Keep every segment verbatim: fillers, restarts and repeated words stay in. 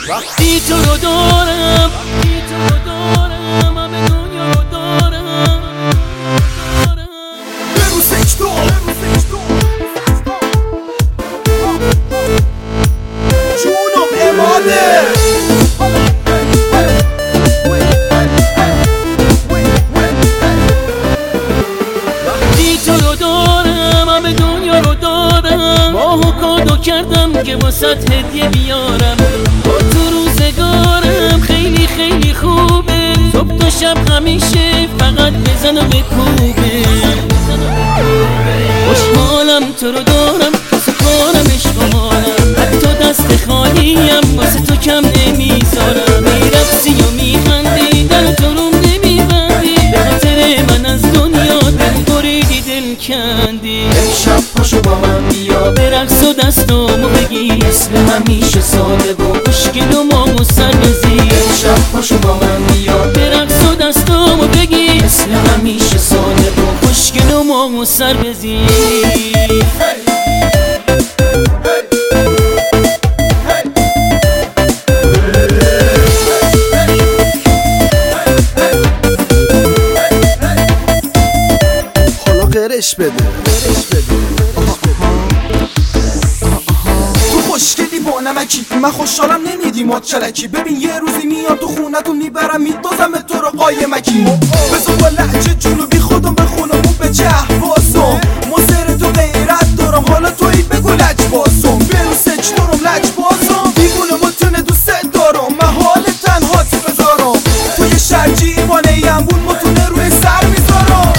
وقتی تو رو دارم، وقتی تو رو دارم، همه دنیا رو دارم. برو سکتو جونم اماده وقتی تو رو دارم، همه دنیا رو دارم. ماهو کادو کردم که واسط هدیه بیارم. با تو روزگارم خیلی خیلی خوبه. صبح تا شب همیشه فقط بزن و بکوبه. خوشحالم تو رو دارم، سپارم عشق و حالم. حتی دست خالیم واسه تو کم نمیذارم. میرقصی و میخندی، در تو روم نمیبندی. به خاطر من از دنیا دل بریدی، دل کندی. امشب پاشو با من بیا، به رقص و دستامو بگی، مثل همیشه ساده و خوشگل و مامو سر بزی. امشب پاشو با من بیا، به رقص و دستامو بگی، مثل همیشه ساده و خوشگل و مامو سر بزی. حالا قرش بده تو خوشگلی با نمکی، من خوشحالم نمیدی مات چلکی. ببین یه روزی میاد تو خونتون میبرم میدازم تو رو قایمکی. بزن با لحجه جنوبی خودم بخونم و به چه احواسم. مزر تو غیرت دارم، حالا توی بگو لج باسم. برو سچ دارم لج باسم، دیگونه متونه دوست دارم. من حال تنهات بذارم، توی شرجی بانه یمبون متونه روی سر میذارم.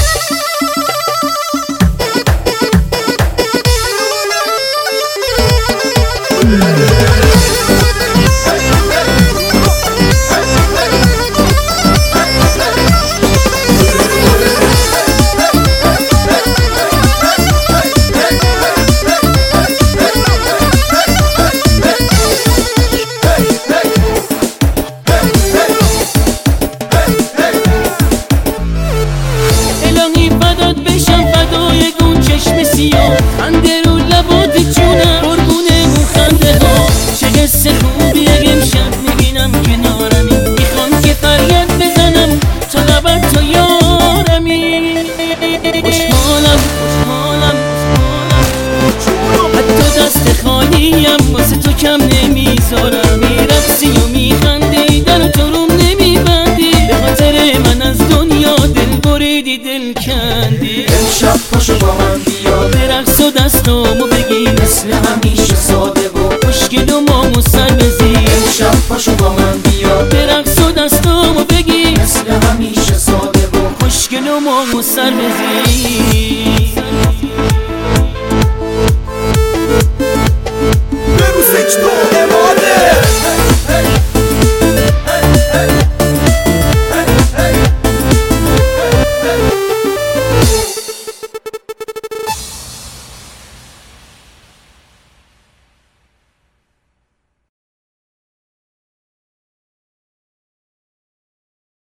خنده رو لبات جونم، قربونه اون خنده ها. چه حس خوبی اگه امشب میبینم کنارمی. میخوام که فریاد بزنم تا لبت تو یارمی. خوشحالم خوشحالم خوشحالم، حتی دست خالیم واسه تو کم نمیذارم. میرقصی و میخندی، در تو روم نمیبندی. به خاطر من از دنیا دل بریدی، دل کندی. امشب پاشو با من بیا، به رقص و دستامو بگی، مثل همیشه ساده و خوشگل و مامو سر بزی. امشب پاشو با من بیا، به رقص و دستامو بگی، مثل همیشه ساده و خوشگل و مامو سر بزی. برو سکتو